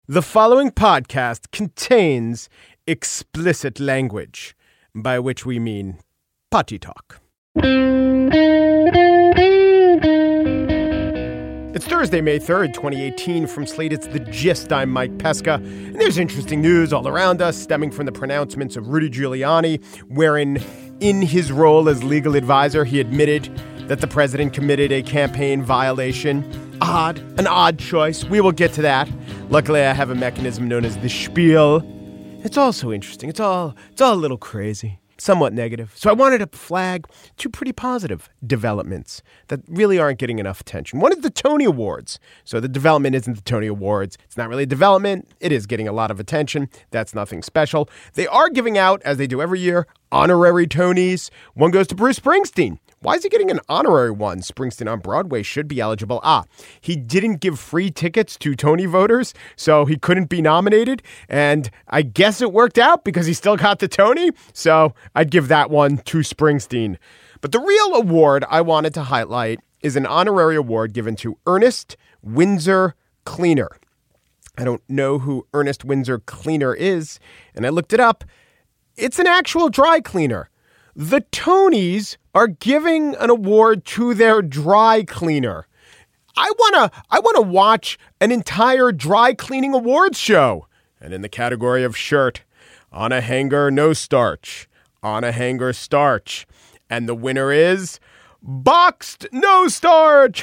The following podcast contains explicit language, by which we mean potty talk. It's Thursday, May 3rd, 2018. From Slate, it's The Gist. I'm Mike Pesca. And there's interesting news all around us stemming from the pronouncements of Rudy Giuliani, wherein in his role as legal advisor, he admitted that the president committed a campaign violation. An odd choice. We will get to that. Luckily, I have a mechanism known as the spiel. It's also interesting. It's all a little crazy, somewhat negative. So I wanted to flag two pretty positive developments that really aren't getting enough attention. One is the Tony Awards. So the development isn't the Tony Awards. It's not really a development. It is getting a lot of attention. That's nothing special. They are giving out, as they do every year, honorary Tonys. One goes to Bruce Springsteen. Why is he getting an honorary one? Springsteen on Broadway should be eligible. He didn't give free tickets to Tony voters, so he couldn't be nominated. And I guess it worked out because he still got the Tony. So I'd give that one to Springsteen. But the real award I wanted to highlight is an honorary award given to Ernest Windsor Cleaner. I don't know who Ernest Windsor Cleaner is, and I looked it up. It's an actual dry cleaner. The Tonys are giving an award to their dry cleaner. I wanna watch an entire dry cleaning awards show. And in the category of shirt, on a hanger, no starch. On a hanger, starch. And the winner is Boxed No Starch.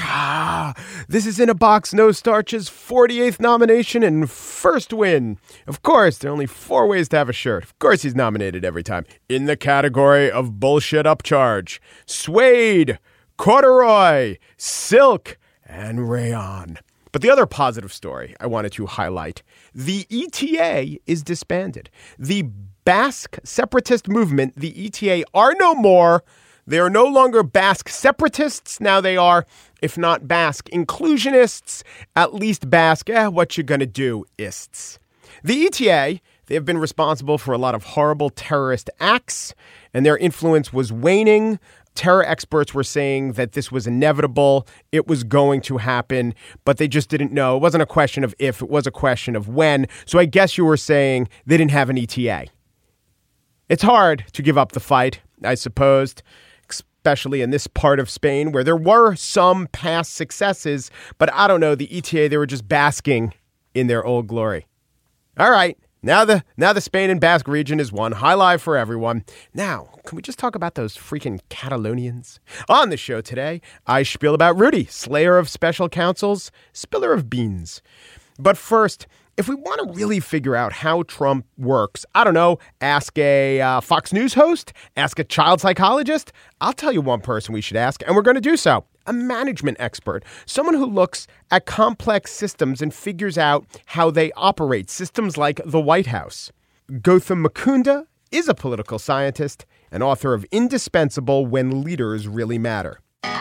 This is In a Box No Starch's 48th nomination and first win. Of course, there are only 4 ways to have a shirt. Of course, he's nominated every time. In the category of bullshit upcharge, suede, corduroy, silk, and rayon. But the other positive story I wanted to highlight, the ETA is disbanded. The Basque separatist movement, the ETA, are no more. They are no longer Basque separatists. Now they are, if not Basque inclusionists, at least Basque, what you gonna do-ists. The ETA, they have been responsible for a lot of horrible terrorist acts, and their influence was waning. Terror experts were saying that this was inevitable. It was going to happen, but they just didn't know. It wasn't a question of if, it was a question of when. So I guess you were saying they didn't have an ETA. It's hard to give up the fight, I suppose, especially in this part of Spain where there were some past successes, but I don't know, the ETA, they were just basking in their old glory. All right, now the Spain and Basque region is one. High life for everyone. Now, can we just talk about those freaking Catalonians? On the show today, I spiel about Rudy, slayer of special counsels, spiller of beans. But first, if we want to really figure out how Trump works, I don't know, ask a Fox News host, ask a child psychologist. I'll tell you one person we should ask, and we're going to do so. A management expert, someone who looks at complex systems and figures out how they operate, systems like the White House. Gautam Mukunda is a political scientist and author of Indispensable When Leaders Really Matter.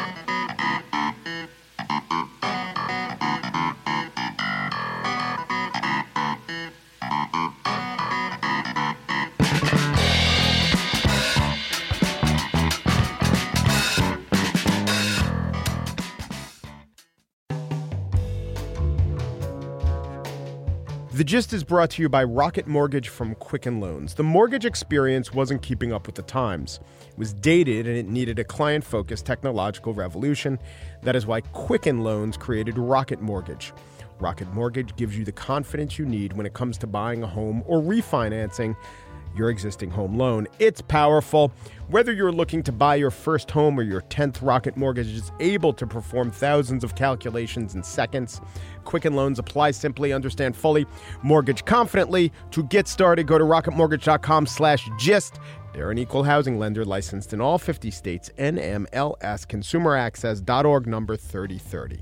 The Gist is brought to you by Rocket Mortgage from Quicken Loans. The mortgage experience wasn't keeping up with the times. It was dated and it needed a client-focused technological revolution. That is why Quicken Loans created Rocket Mortgage. Rocket Mortgage gives you the confidence you need when it comes to buying a home or refinancing your existing home loan. It's powerful. Whether you're looking to buy your first home or your 10th, Rocket Mortgage is able to perform thousands of calculations in seconds. Quicken Loans apply simply, understand fully, mortgage confidently. To get started, go to rocketmortgage.com/gist. They're an equal housing lender licensed in all 50 states. NMLS consumeraccess.org number 3030.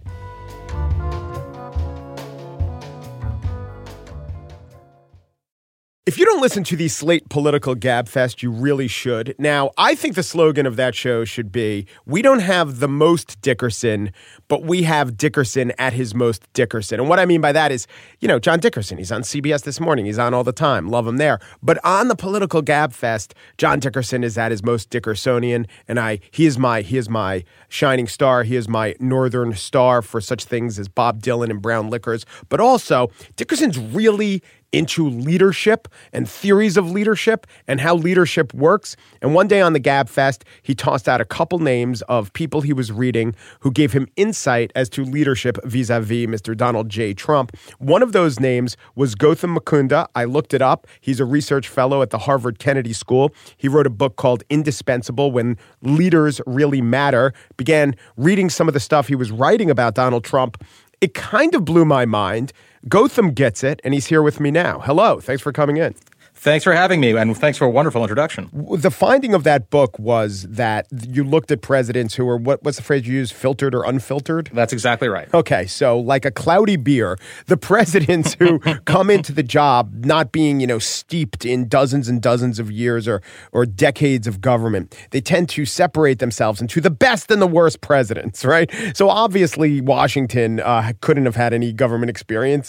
If you don't listen to the Slate Political Gabfest, you really should. Now, I think the slogan of that show should be, we don't have the most Dickerson, but we have Dickerson at his most Dickerson. And what I mean by that is, John Dickerson, he's on CBS This Morning. He's on all the time. Love him there. But on the Political Gabfest, John Dickerson is at his most Dickersonian. And he is my shining star. He is my northern star for such things as Bob Dylan and brown liquors. But also, Dickerson's really into leadership and theories of leadership and how leadership works. And one day on the Gabfest, he tossed out a couple names of people he was reading who gave him insight as to leadership vis-a-vis Mr. Donald J. Trump. One of those names was Gautam Mukunda. I looked it up. He's a research fellow at the Harvard Kennedy School. He wrote a book called Indispensable: When Leaders Really Matter. Began reading some of the stuff he was writing about Donald Trump. It kind of blew my mind. Gautam gets it, and he's here with me now. Hello. Thanks for coming in. Thanks for having me, and thanks for a wonderful introduction. The finding of that book was that you looked at presidents who were, what's the phrase you use, filtered or unfiltered? That's exactly right. Okay, so like a cloudy beer, the presidents who come into the job not being, steeped in dozens and dozens of years or decades of government, they tend to separate themselves into the best and the worst presidents, right? So obviously Washington couldn't have had any government experience,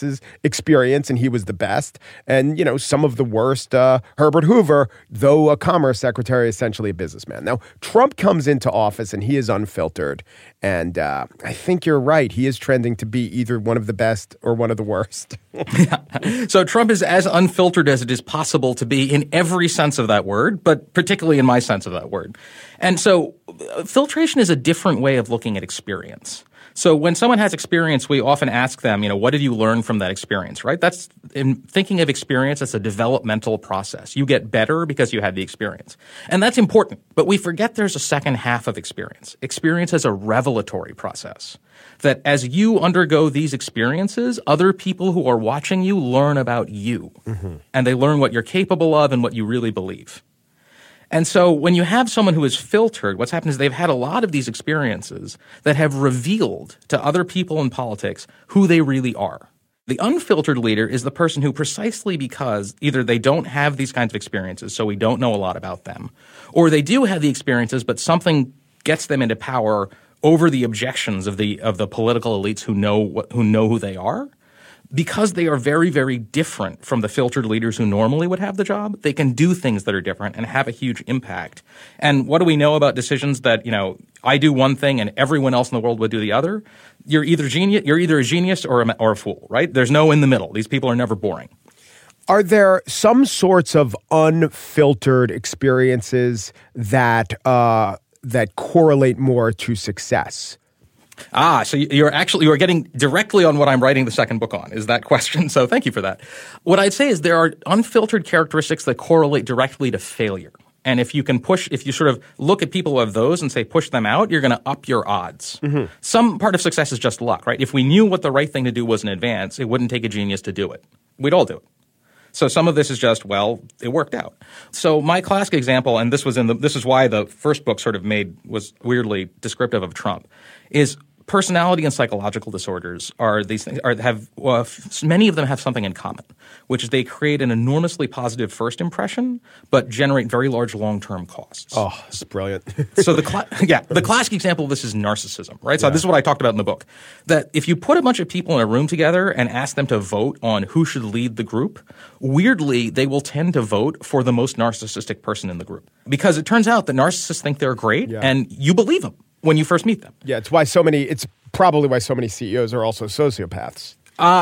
and he was the best. And, some of the worst. Herbert Hoover, though a commerce secretary, essentially a businessman. Now, Trump comes into office and he is unfiltered. And I think you're right. He is trending to be either one of the best or one of the worst. Yeah. So Trump is as unfiltered as it is possible to be in every sense of that word, but particularly in my sense of that word. And so filtration is a different way of looking at experience. So when someone has experience, we often ask them, what did you learn from that experience, right? That's in thinking of experience, it's a developmental process. You get better because you had the experience. And that's important. But we forget there's a second half of experience. Experience is a revelatory process. That as you undergo these experiences, other people who are watching you learn about you. Mm-hmm. And they learn what you're capable of and what you really believe. And so when you have someone who is filtered, what's happened is they've had a lot of these experiences that have revealed to other people in politics who they really are. The unfiltered leader is the person who, precisely because either they don't have these kinds of experiences, so we don't know a lot about them, or they do have the experiences, but something gets them into power over the objections of the political elites who know who they are. Because they are very, very different from the filtered leaders who normally would have the job, they can do things that are different and have a huge impact. And what do we know about decisions that, I do one thing and everyone else in the world would do the other? You're either a genius or a fool, right? There's no in the middle. These people are never boring. Are there some sorts of unfiltered experiences that correlate more to success? So you are getting directly on what I'm writing the second book on, is that question. So thank you for that. What I'd say is there are unfiltered characteristics that correlate directly to failure. And if you sort of look at people who have those and say push them out, you're going to up your odds. Mm-hmm. Some part of success is just luck, right? If we knew what the right thing to do was in advance, it wouldn't take a genius to do it. We'd all do it. So some of this is just, it worked out. So my classic example, and this is why the first book sort of was weirdly descriptive of Trump, is personality and psychological disorders are these things many of them have something in common, which is they create an enormously positive first impression, but generate very large long-term costs. Oh, this is brilliant. So the classic example of this is narcissism, right? So this is what I talked about in the book, that if you put a bunch of people in a room together and ask them to vote on who should lead the group, weirdly, they will tend to vote for the most narcissistic person in the group. Because it turns out that narcissists think they're great and you believe them when you first meet them. Yeah, it's probably why so many CEOs are also sociopaths.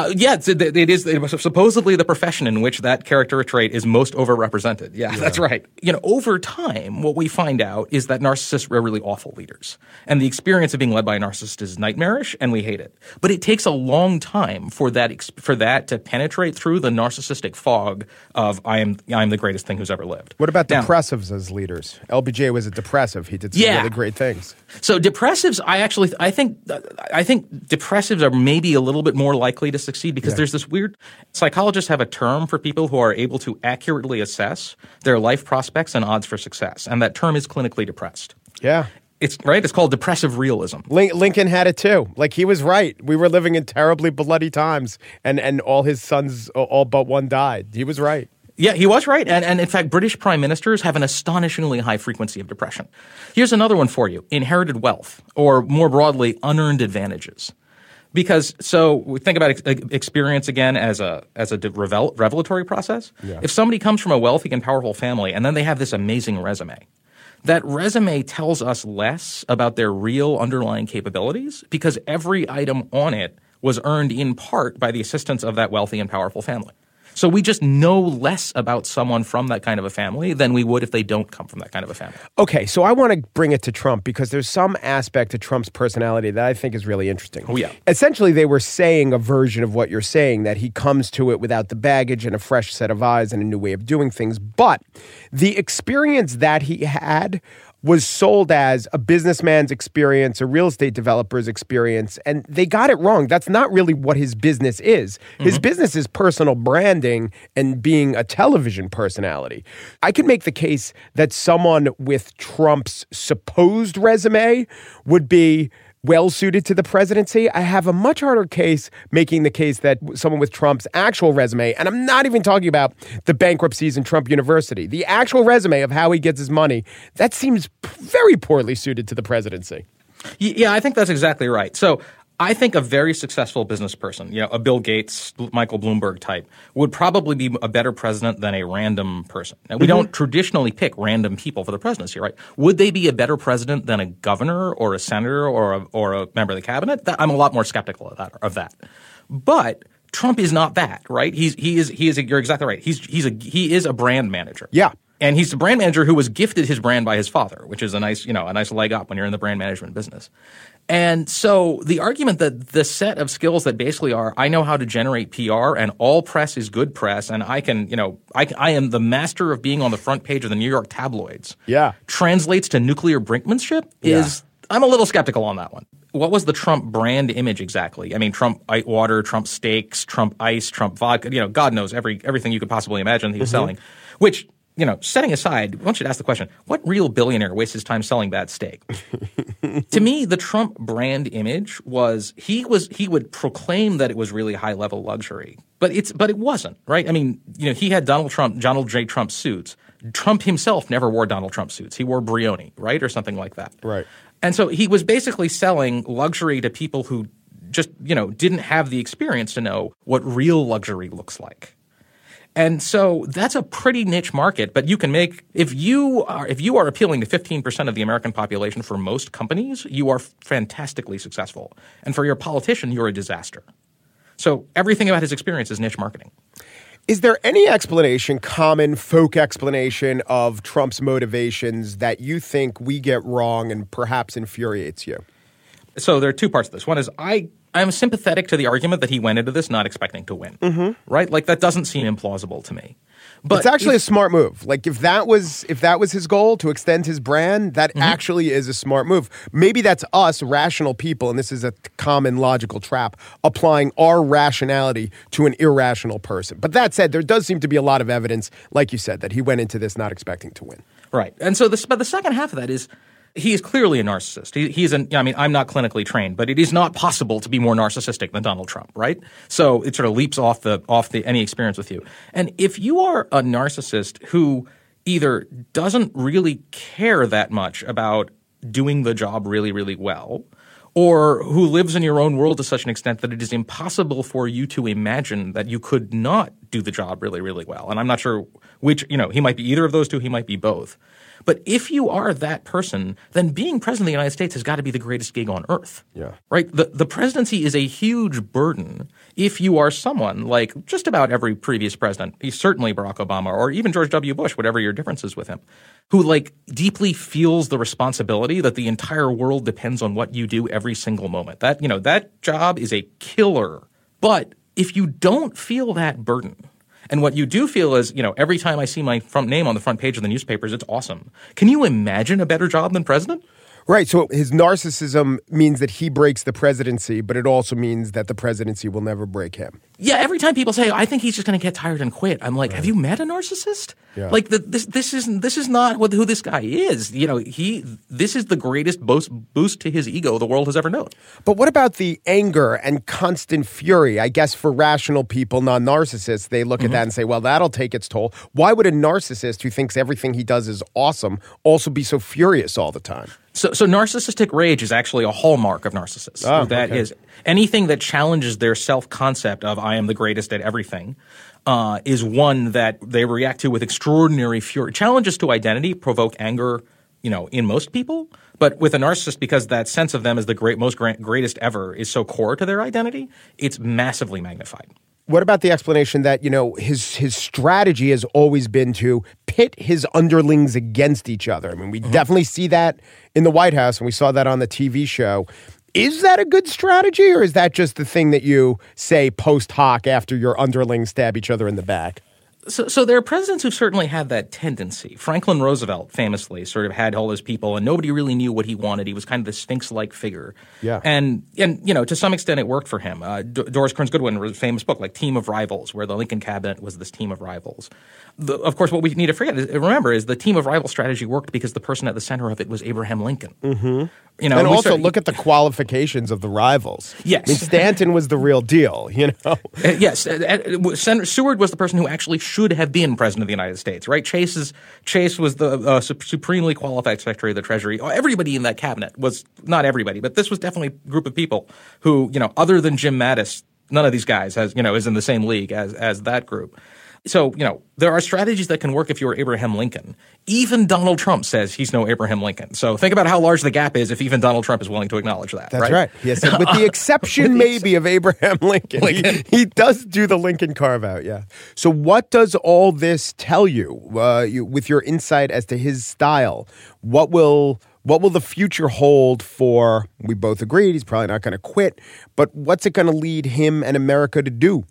It is supposedly the profession in which that character trait is most overrepresented. Yeah, that's right. Over time, what we find out is that narcissists are really awful leaders. And the experience of being led by a narcissist is nightmarish, and we hate it. But it takes a long time for that to penetrate through the narcissistic fog of I am the greatest thing who's ever lived. What about depressives as leaders? LBJ was a depressive. He did some really great things. So depressives, I think depressives are maybe a little bit more likely to succeed because there's this weird – psychologists have a term for people who are able to accurately assess their life prospects and odds for success, and that term is clinically depressed. Yeah. It's called depressive realism. Lincoln had it too. Like, he was right. We were living in terribly bloody times, and all his sons, all but one, died. He was right. Yeah, he was right. And in fact, British prime ministers have an astonishingly high frequency of depression. Here's another one for you. Inherited wealth, or more broadly, unearned advantages. Because so we think about experience again as a revelatory process. Yeah. If somebody comes from a wealthy and powerful family and then they have this amazing resume, that resume tells us less about their real underlying capabilities because every item on it was earned in part by the assistance of that wealthy and powerful family. So we just know less about someone from that kind of a family than we would if they don't come from that kind of a family. Okay, so I want to bring it to Trump because there's some aspect to Trump's personality that I think is really interesting. Oh, yeah. Essentially, they were saying a version of what you're saying, that he comes to it without the baggage and a fresh set of eyes and a new way of doing things. But the experience that he had was sold as a businessman's experience, a real estate developer's experience, and they got it wrong. That's not really what his business is. His business is personal branding and being a television personality. I can make the case that someone with Trump's supposed resume would be well suited to the presidency. I have a much harder case making the case that someone with Trump's actual resume, and I'm not even talking about the bankruptcies in Trump University, the actual resume of how he gets his money, that seems very poorly suited to the presidency. Yeah, I think that's exactly right. So I think a very successful business person, a Bill Gates, Michael Bloomberg type, would probably be a better president than a random person. Now, we don't traditionally pick random people for the presidency, right? Would they be a better president than a governor or a senator or a member of the cabinet? I'm a lot more skeptical of that. But Trump is not that, right? He is. You're exactly right. He is a brand manager. Yeah. And he's a brand manager who was gifted his brand by his father, which is a nice leg up when you're in the brand management business. And so the argument that the set of skills that basically are, I know how to generate PR and all press is good press and I am the master of being on the front page of the New York tabloids. Yeah. Translates to nuclear brinkmanship I'm a little skeptical on that one. What was the Trump brand image exactly? I mean, Trump water, Trump steaks, Trump ice, Trump vodka, God knows everything you could possibly imagine he was selling, which, setting aside, one should ask the question, what real billionaire wastes his time selling bad steak? To me, the Trump brand image was he would proclaim that it was really high level luxury, but it wasn't, right? I mean, he had Donald J. Trump suits. Trump himself never wore Donald Trump suits. He wore Brioni, right? Or something like that. Right. And so he was basically selling luxury to people who just, didn't have the experience to know what real luxury looks like. And so that's a pretty niche market, but you can make if you are appealing to 15% of the American population for most companies, you are fantastically successful. And for your politician, you're a disaster. So everything about his experience is niche marketing. Is there any common folk explanation of Trump's motivations that you think we get wrong and perhaps infuriates you? So there are two parts of this. One is I'm sympathetic to the argument that he went into this not expecting to win, right? Like that doesn't seem implausible to me. But it's actually a smart move. Like if that was his goal to extend his brand, that actually is a smart move. Maybe that's us rational people, and this is a common logical trap, applying our rationality to an irrational person. But that said, there does seem to be a lot of evidence, like you said, that he went into this not expecting to win. Right. And so but the second half of that is he is clearly a narcissist. I'm not clinically trained, but it is not possible to be more narcissistic than Donald Trump, right? So it sort of leaps off any experience with you. And if you are a narcissist who either doesn't really care that much about doing the job really, really well, or who lives in your own world to such an extent that it is impossible for you to imagine that you could not do the job really, really well. And I'm not sure which, he might be either of those two, he might be both. But if you are that person, then being president of the United States has got to be the greatest gig on earth. Yeah. Right? The presidency is a huge burden if you are someone like just about every previous president, certainly Barack Obama or even George W. Bush, whatever your differences with him, who deeply feels the responsibility that the entire world depends on what you do every single moment. That job is a killer. But if you don't feel that burden, and what you do feel is, every time I see my front name on the front page of the newspapers, it's awesome. Can you imagine a better job than president? Right. So his narcissism means that he breaks the presidency, but it also means that the presidency will never break him. Yeah, every time people say, I think he's just going to get tired and quit, I'm like, have you met a narcissist? Yeah. Like, this is not who this guy is. This is the greatest boost to his ego the world has ever known. But what about the anger and constant fury? I guess for rational people, non-narcissists, they look at that and say, well, that'll take its toll. Why would a narcissist who thinks everything he does is awesome also be so furious all the time? So narcissistic rage is actually a hallmark of narcissists. Oh, That okay. is anything that challenges their self-concept of I am the greatest at everything is one that they react to with extraordinary fury. Challenges to identity provoke anger, in most people. But with a narcissist, because that sense of them as the greatest ever is so core to their identity, it's massively magnified. What about the explanation that, his strategy has always been to pit his underlings against each other? I mean, we definitely see that in the White House, and we saw that on the TV show. Is that a good strategy, or is that just the thing that you say post hoc after your underlings stab each other in the back? So there are presidents who've certainly had that tendency. Franklin Roosevelt famously sort of had all his people, and nobody really knew what he wanted. He was kind of the Sphinx-like figure. Yeah. And to some extent it worked for him. Doris Kearns Goodwin wrote a famous book like Team of Rivals, where the Lincoln cabinet was this team of rivals. Of course, what we need to remember is the team of rival strategy worked because the person at the center of it was Abraham Lincoln. Mm-hmm. And also look at the qualifications of the rivals. Yes. I mean, Stanton was the real deal, Yes. Senator Seward was the person who actually should have been president of the United States, right? Chase was the supremely qualified Secretary of the Treasury. Everybody in that cabinet was, not everybody, but this was definitely a group of people who, other than Jim Mattis, none of these guys is in the same league as that group. So, there are strategies that can work if you're Abraham Lincoln. Even Donald Trump says he's no Abraham Lincoln. So think about how large the gap is if even Donald Trump is willing to acknowledge that. That's right. He said, with the exception maybe of Abraham Lincoln. He does do the Lincoln carve-out, yeah. So what does all this tell you, with your insight as to his style? What will the future hold for, we both agreed, he's probably not going to quit, but what's it going to lead him and America to do?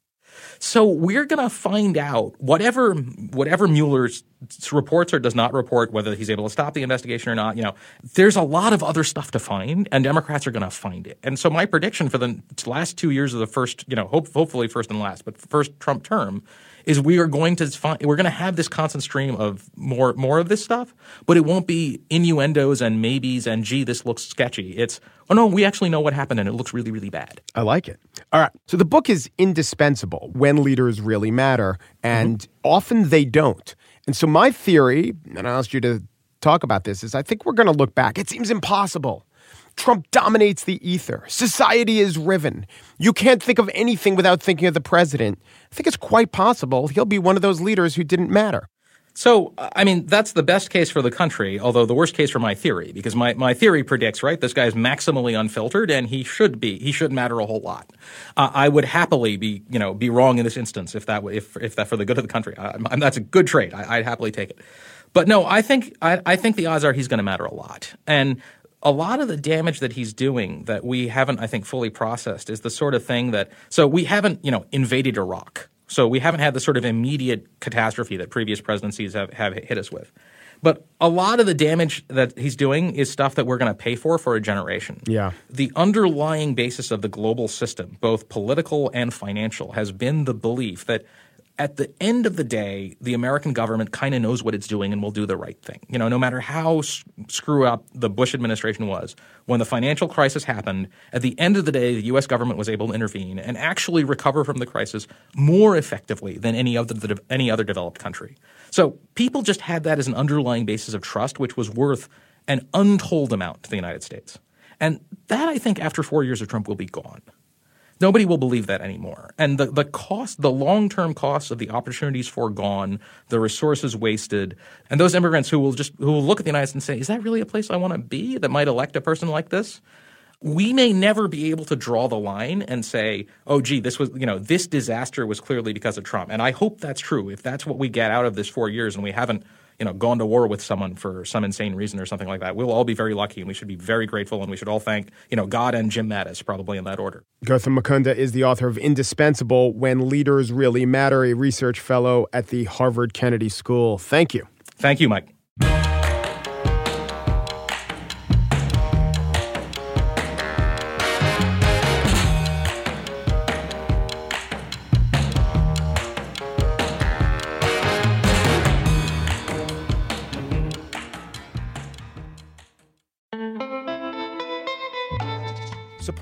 So we're going to find out whatever Mueller reports or does not report, whether he's able to stop the investigation or not. There's a lot of other stuff to find, and Democrats are going to find it. And so my prediction for the last 2 years of the first, hopefully first and last, but first Trump term, is we're going to have this constant stream of more of this stuff, but it won't be innuendos and maybes and gee, this looks sketchy. It's, oh no, we actually know what happened and it looks really, really bad. I like it. All right. So the book is indispensable when leaders really matter, and often they don't. And so my theory, and I asked you to talk about this, is I think we're going to look back. It seems impossible. Trump dominates the ether. Society is riven. You can't think of anything without thinking of the president. I think it's quite possible he'll be one of those leaders who didn't matter. So, that's the best case for the country, although the worst case for my theory, because my theory predicts, right, this guy's maximally unfiltered and he shouldn't matter a whole lot. I would happily be wrong in this instance if that for the good of the country. That's a good trade. I'd happily take it. But no, I think the odds are he's going to matter a lot. And a lot of the damage that he's doing that we haven't, I think, fully processed is the sort of thing so we haven't, invaded Iraq. So we haven't had the sort of immediate catastrophe that previous presidencies have hit us with. But a lot of the damage that he's doing is stuff that we're going to pay for a generation. Yeah. The underlying basis of the global system, both political and financial, has been the belief that at the end of the day, the American government kind of knows what it's doing and will do the right thing. No matter how screw up the Bush administration was, when the financial crisis happened, at the end of the day, the U.S. government was able to intervene and actually recover from the crisis more effectively than any other developed country. So people just had that as an underlying basis of trust, which was worth an untold amount to the United States. And that, I think, after 4 years of Trump will be gone. Nobody will believe that anymore. And the long-term costs of the opportunities foregone, the resources wasted, and those immigrants who will look at the United States and say, is that really a place I want to be that might elect a person like this? We may never be able to draw the line and say, oh, gee, this disaster was clearly because of Trump. And I hope that's true. If that's what we get out of this 4 years and we haven't gone to war with someone for some insane reason or something like that, we'll all be very lucky and we should be very grateful and we should all thank, God and Jim Mattis, probably in that order. Gautam Mukunda is the author of Indispensable: When Leaders Really Matter, a research fellow at the Harvard Kennedy School. Thank you. Thank you, Mike.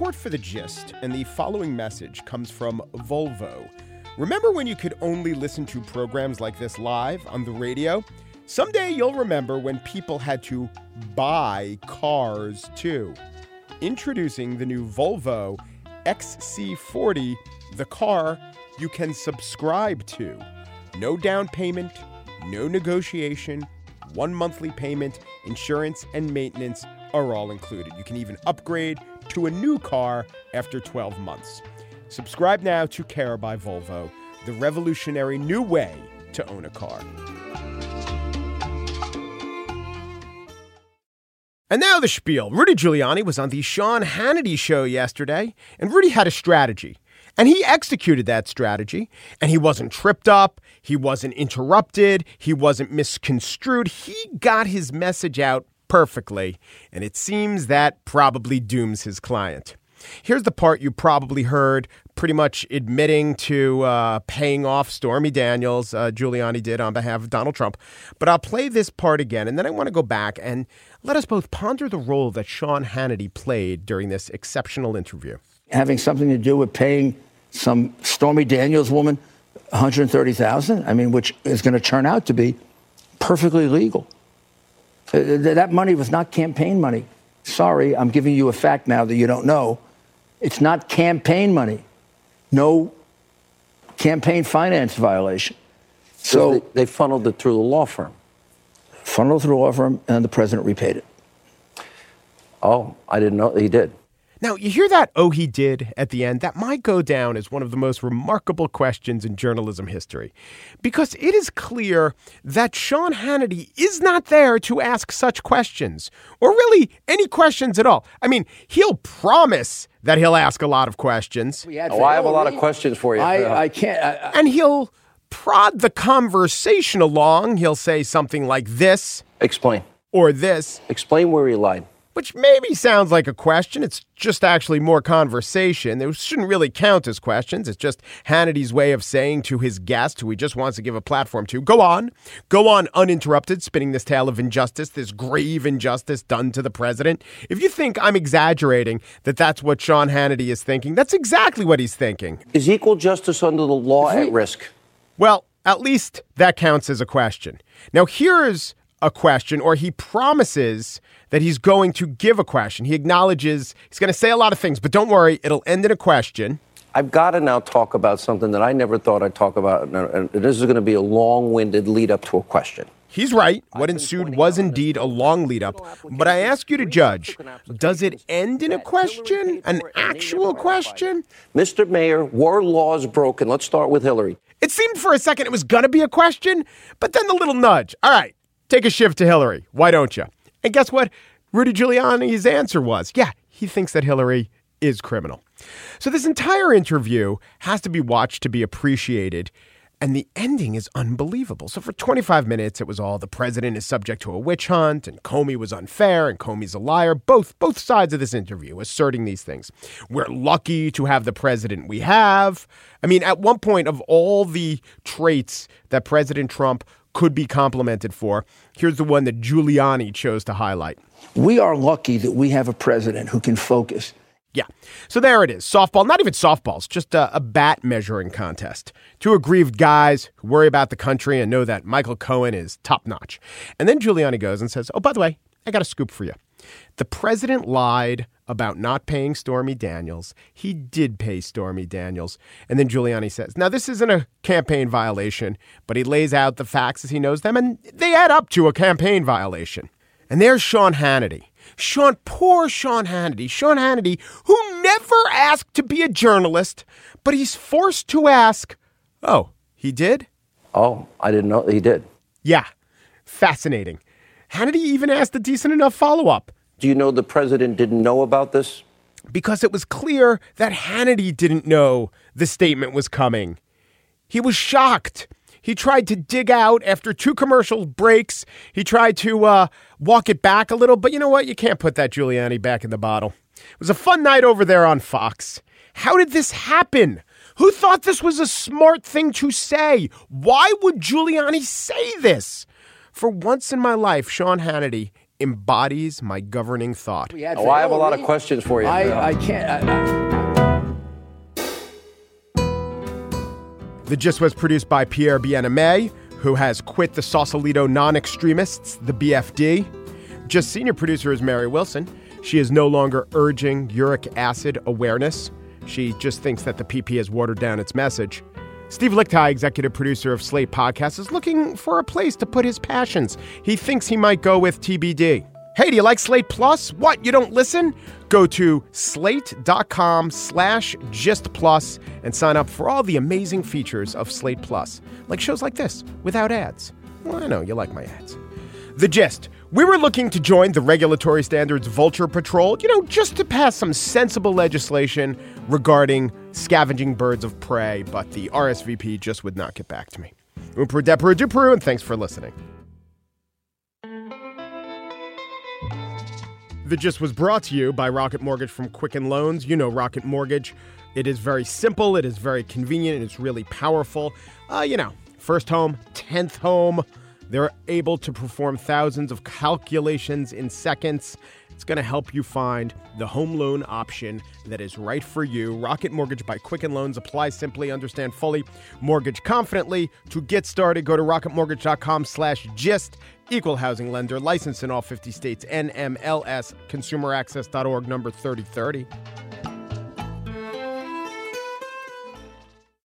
Support for The Gist and the following message comes from Volvo. Remember when you could only listen to programs like this live on the radio? Someday you'll remember when people had to buy cars too. Introducing the new Volvo XC40, the car you can subscribe to. No down payment, no negotiation, 1 monthly payment, insurance and maintenance are all included. You can even upgrade to a new car after 12 months. Subscribe now to Care by Volvo, the revolutionary new way to own a car. And now the spiel. Rudy Giuliani was on the Sean Hannity show yesterday, and Rudy had a strategy. And he executed that strategy, and he wasn't tripped up, he wasn't interrupted, he wasn't misconstrued. He got his message out perfectly, and it seems that probably dooms his client. Here's the part you probably heard, pretty much admitting to paying off Stormy Daniels, Giuliani did on behalf of Donald Trump. But I'll play this part again, and then I want to go back and let us both ponder the role that Sean Hannity played during this exceptional interview. Having something to do with paying some Stormy Daniels woman $130,000, I mean, which is going to turn out to be perfectly legal. That money was not campaign money. Sorry, I'm giving you a fact now that you don't know. It's not campaign money. No campaign finance violation. So they funneled it through the law firm. Funneled through the law firm, and the president repaid it. Oh, I didn't know he did. Now, you hear that, oh, he did, at the end? That might go down as one of the most remarkable questions in journalism history. Because it is clear that Sean Hannity is not there to ask such questions, or really any questions at all. I mean, he'll promise that he'll ask a lot of questions. I have a lot of questions for you. I can't. And he'll prod the conversation along. He'll say something like this. Explain. Or this. Explain where he lied. Which maybe sounds like a question. It's just actually more conversation. It shouldn't really count as questions. It's just Hannity's way of saying to his guest, who he just wants to give a platform to, go on uninterrupted, spinning this tale of injustice, this grave injustice done to the president. If you think I'm exaggerating that that's what Sean Hannity is thinking, that's exactly what he's thinking. Is equal justice under the law at risk? Well, at least that counts as a question. Now, here's a question, or he promises that he's going to give a question. He acknowledges he's going to say a lot of things, but don't worry, it'll end in a question. I've got to now talk about something that I never thought I'd talk about, and this is going to be a long-winded lead-up to a question. He's right. What ensued was indeed a long lead-up, but I ask you to judge, does it end in a question, an actual question? Mr. Mayor, were laws broken? Let's start with Hillary. It seemed for a second it was going to be a question, but then the little nudge. All right, take a shift to Hillary. Why don't you? And guess what? Rudy Giuliani's answer was, yeah, he thinks that Hillary is criminal. So this entire interview has to be watched to be appreciated. And the ending is unbelievable. So for 25 minutes, it was all the president is subject to a witch hunt and Comey was unfair and Comey's a liar. Both sides of this interview asserting these things. We're lucky to have the president we have. I mean, at one point, of all the traits that President Trump could be complimented for, here's the one that Giuliani chose to highlight. We are lucky that we have a president who can focus. Yeah. So there it is. Softball, not even softballs, just a bat measuring contest. Two aggrieved guys who worry about the country and know that Michael Cohen is top notch. And then Giuliani goes and says, oh, by the way, I got a scoop for you. The president lied about not paying Stormy Daniels. He did pay Stormy Daniels. And then Giuliani says, now this isn't a campaign violation, but he lays out the facts as he knows them, and they add up to a campaign violation. And there's Sean Hannity. Poor Sean Hannity. Sean Hannity, who never asked to be a journalist, but he's forced to ask, oh, he did? Oh, I didn't know he did. Yeah, fascinating. Hannity even asked a decent enough follow-up. Do you know the president didn't know about this? Because it was clear that Hannity didn't know the statement was coming. He was shocked. He tried to dig out after 2 commercial breaks. He tried to walk it back a little. But you know what? You can't put that Giuliani back in the bottle. It was a fun night over there on Fox. How did this happen? Who thought this was a smart thing to say? Why would Giuliani say this? For once in my life, Sean Hannity embodies my governing thought. I have a lot of questions for you. I can't. The Gist was produced by Pierre Bien-Aimé, who has quit the Sausalito non-extremists, the BFD. Gist senior producer is Mary Wilson. She is no longer urging uric acid awareness. She just thinks that the PP has watered down its message. Steve Lichtai, executive producer of Slate Podcast, is looking for a place to put his passions. He thinks he might go with TBD. Hey, do you like Slate Plus? What, you don't listen? Go to slate.com/gistplus and sign up for all the amazing features of Slate Plus, like shows like this, without ads. Well, I know you like my ads. The Gist. We were looking to join the Regulatory Standards Vulture Patrol, just to pass some sensible legislation regarding scavenging birds of prey, but the RSVP just would not get back to me. Oomperu Deperu Duperu, and thanks for listening. The Gist was brought to you by Rocket Mortgage from Quicken Loans. You know Rocket Mortgage. It is very simple, it is very convenient, and it's really powerful. First home, 10th home. They're able to perform thousands of calculations in seconds. It's going to help you find the home loan option that is right for you. Rocket Mortgage by Quicken Loans. Apply simply, understand fully, mortgage confidently. To get started, go to rocketmortgage.com/gist. Equal housing lender, licensed in all 50 states, NMLS, consumeraccess.org, number 3030.